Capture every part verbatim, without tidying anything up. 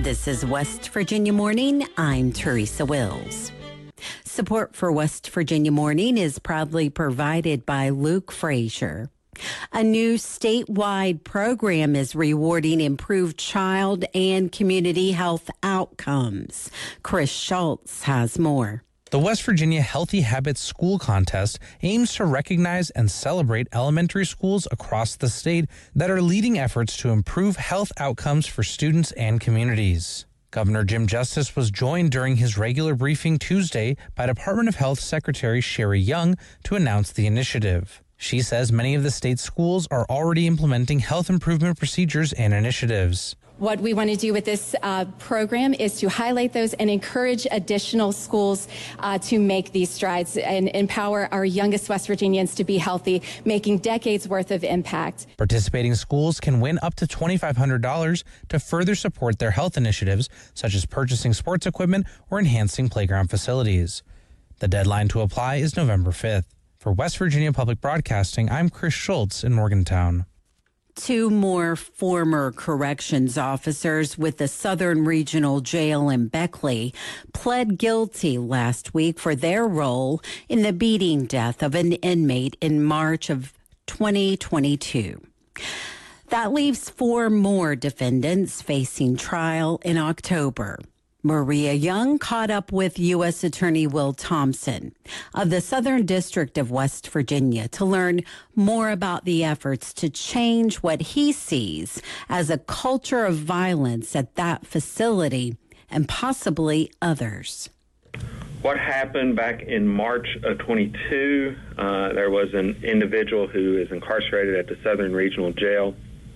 This is West Virginia Morning. I'm Teresa Wills. Support for West Virginia Morning is proudly provided by Luke Frazier. A new statewide program is rewarding improved child and community health outcomes. Chris Schultz has more. The West Virginia Healthy Habits School Contest aims to recognize and celebrate elementary schools across the state that are leading efforts to improve health outcomes for students and communities. Governor Jim Justice was joined during his regular briefing Tuesday by Department of Health Secretary Sherry Young to announce the initiative. She says many of the state's schools are already implementing health improvement procedures and initiatives. What we want to do with this uh, program is to highlight those and encourage additional schools uh, to make these strides and empower our youngest West Virginians to be healthy, making decades worth of impact. Participating schools can win up to twenty-five hundred dollars to further support their health initiatives, such as purchasing sports equipment or enhancing playground facilities. The deadline to apply is November fifth. For West Virginia Public Broadcasting, I'm Chris Schultz in Morgantown. Two more former corrections officers with the Southern Regional Jail in Beckley pled guilty last week for their role in the beating death of an inmate in March of twenty twenty-two. That leaves four more defendants facing trial in October. Maria Young caught up with U S Attorney Will Thompson of the Southern District of West Virginia to learn more about the efforts to change what he sees as a culture of violence at that facility and possibly others. What happened back in March of twenty-two, uh, there was an individual who is incarcerated at the Southern Regional Jail.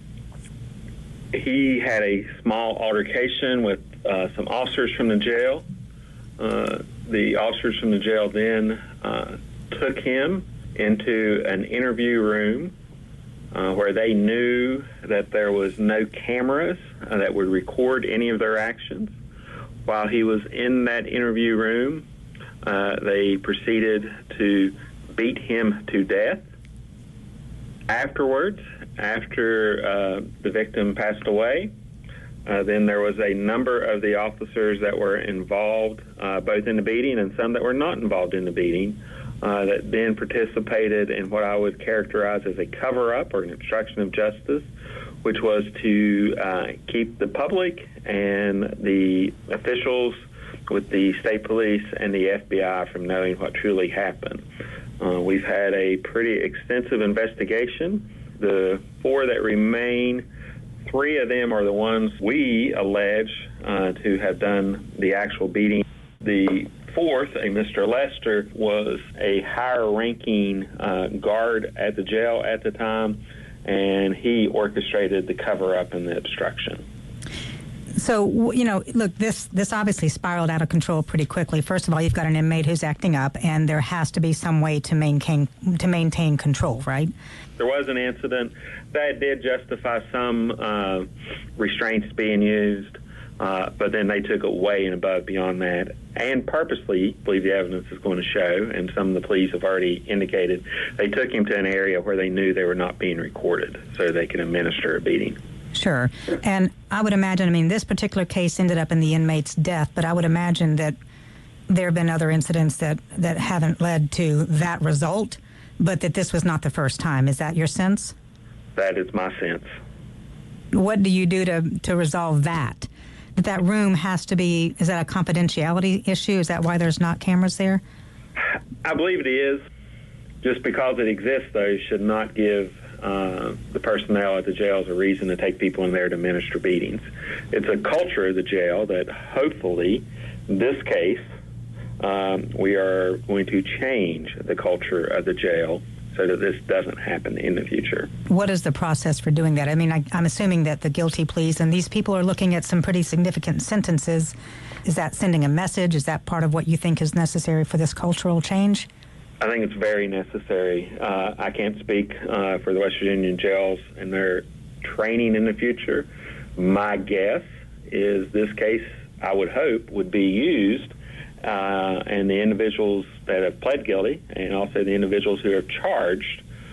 He had a small altercation with uh, some officers from the jail. Uh, the officers from the jail then uh, took him into an interview room uh, where they knew that there was no cameras uh, that would record any of their actions. While he was in that interview room, uh, they proceeded to beat him to death. Afterwards, after uh, the victim passed away, uh, then there was a number of the officers that were involved, uh, both in the beating and some that were not involved in the beating, uh, that then participated in what I would characterize as a cover-up or an obstruction of justice, which was to uh, keep the public and the officials with the state police and the F B I from knowing what truly happened. Uh, we've had a pretty extensive investigation. The four that remain, three of them are the ones we allege uh, to have done the actual beating. The fourth, a Mister Lester, was a higher-ranking uh, guard at the jail at the time, and he orchestrated the cover-up and the obstruction. So, you know, look, this this obviously spiraled out of control pretty quickly. First of all, you've got an inmate who's acting up, and there has to be some way to maintain to maintain control, right? There was an incident that did justify some uh, restraints being used, uh, but then they took it way and above beyond that, and purposely, I believe the evidence is going to show, and some of the police have already indicated, they took him to an area where they knew they were not being recorded so they could administer a beating. Sure. And I would imagine, I mean, this particular case ended up in the inmate's death, but I would imagine that there have been other incidents that, that haven't led to that result, but that this was not the first time. Is that your sense? That is my sense. What do you do to, to resolve that? That that room has to be, is that a confidentiality issue? Is that why there's not cameras there? I believe it is. Just because it exists, though, should not give Uh, the personnel at the jails a reason to take people in there to administer beatings. It's a culture of the jail that hopefully, in this case, um, we are going to change the culture of the jail so that this doesn't happen in the future. What is the process for doing that? I mean, I, I'm assuming that the guilty pleas, and these people are looking at some pretty significant sentences. Is that sending a message? Is that part of what you think is necessary for this cultural change? I think it's very necessary. Uh, I can't speak uh, for the West Virginia jails and their training in the future. My guess is this case, I would hope, would be used, uh, and the individuals that have pled guilty and also the individuals who are charged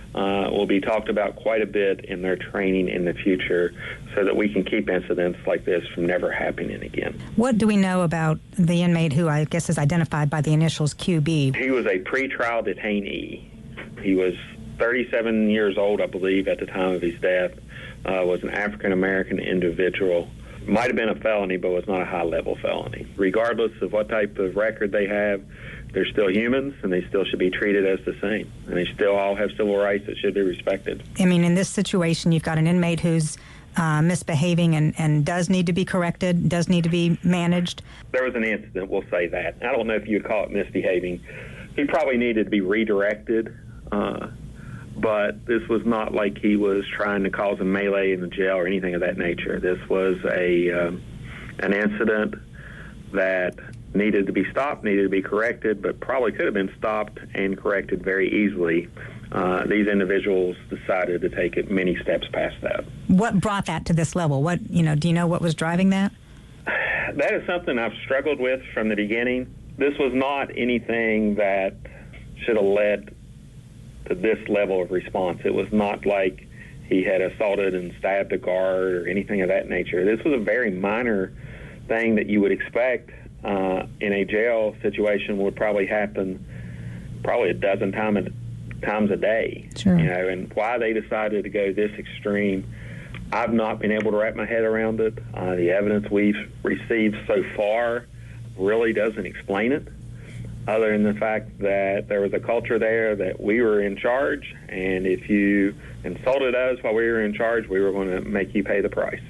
uh, will be talked about quite a bit in their training in the future so that we can keep incidents like this from never happening again. What do we know about the inmate who I guess is identified by the initials Q B? He was a pretrial detainee. He was thirty-seven years old, I believe, at the time of his death, uh, was an African-American individual. Might have been a felony, but was not a high-level felony. Regardless of what type of record they have, they're still humans, and they still should be treated as the same. And they still all have civil rights that should be respected. I mean, in this situation, you've got an inmate who's uh, misbehaving and, and does need to be corrected, does need to be managed. There was an incident, we'll say that. I don't know if you'd call it misbehaving. He probably needed to be redirected, uh, but this was not like he was trying to cause a melee in the jail or anything of that nature. This was a um, an incident that needed to be stopped, needed to be corrected, but probably could have been stopped and corrected very easily. Uh, these individuals decided to take it many steps past that. What brought that to this level? What, you know, do you know what was driving that? That is something I've struggled with from the beginning. This was not anything that should have led to this level of response. It was not like he had assaulted and stabbed a guard or anything of that nature. This was a very minor thing that you would expect uh, in a jail situation would probably happen probably a dozen time a, times a day. Sure. You know, and why they decided to go this extreme, I've not been able to wrap my head around it. Uh, the evidence we've received so far really doesn't explain it, other than the fact that there was a culture there that we were in charge, and if you insulted us while we were in charge, we were going to make you pay the price.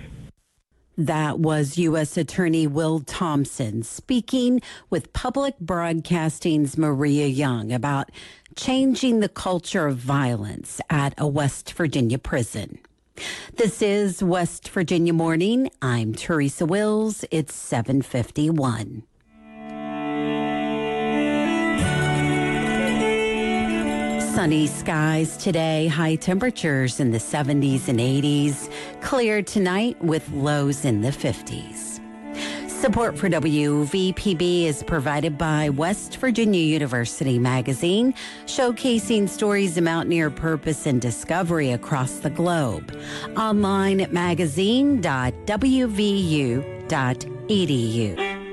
That was U S Attorney Will Thompson speaking with Public Broadcasting's Maria Young about changing the culture of violence at a West Virginia prison. This is West Virginia Morning. I'm Teresa Wills. It's seven fifty-one. Sunny skies today, high temperatures in the seventies and eighties. Clear tonight with lows in the fifties. Support for W V P B is provided by West Virginia University Magazine, showcasing stories of mountaineer purpose and discovery across the globe. Online at magazine dot w v u dot e d u.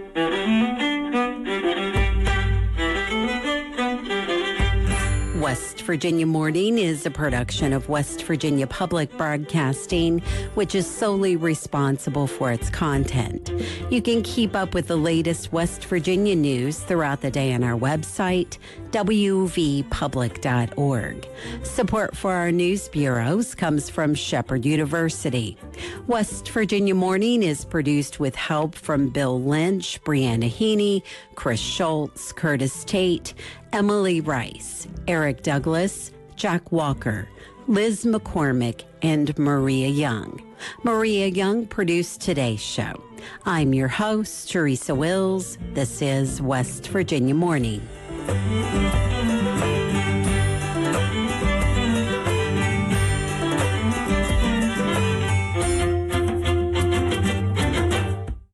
West Virginia Morning is a production of West Virginia Public Broadcasting, which is solely responsible for its content. You can keep up with the latest West Virginia news throughout the day on our website, w v public dot org. Support for our news bureaus comes from Shepherd University. West Virginia Morning is produced with help from Bill Lynch, Brianna Heaney, Chris Schultz, Curtis Tate, Emily Rice, Eric Douglas, Jack Walker, Liz McCormick, and Maria Young. Maria Young produced today's show. I'm your host, Teresa Wills. This is West Virginia Morning.